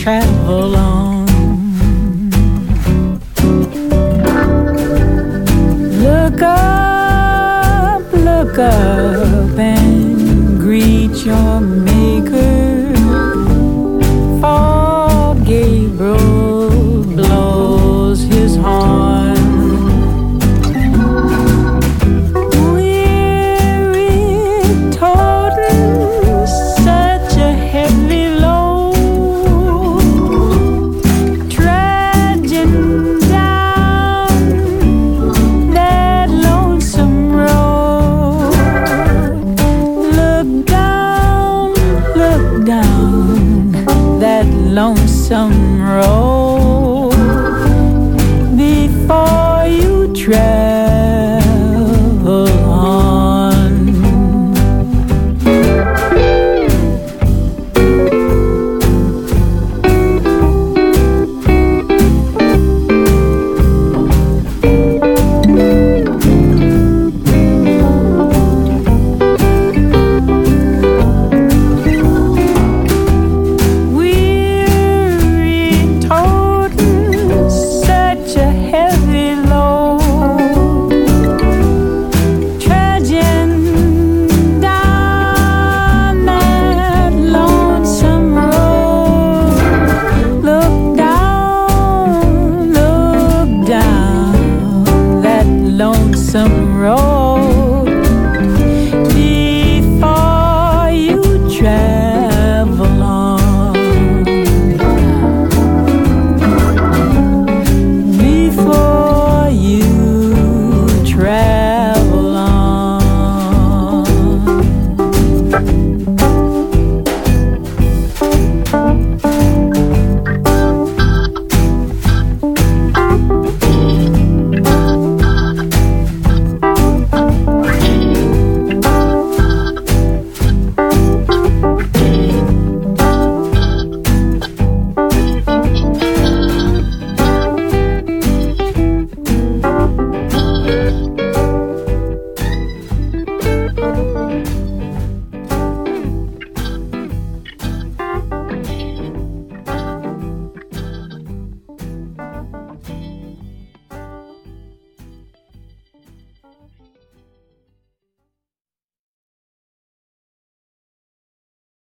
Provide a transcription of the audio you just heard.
travel on. Look up and greet your maker, for Gabriel blows his horn. Weary toting such a heavy load, trudging down that lonesome road. Look down that lonesome road before you tread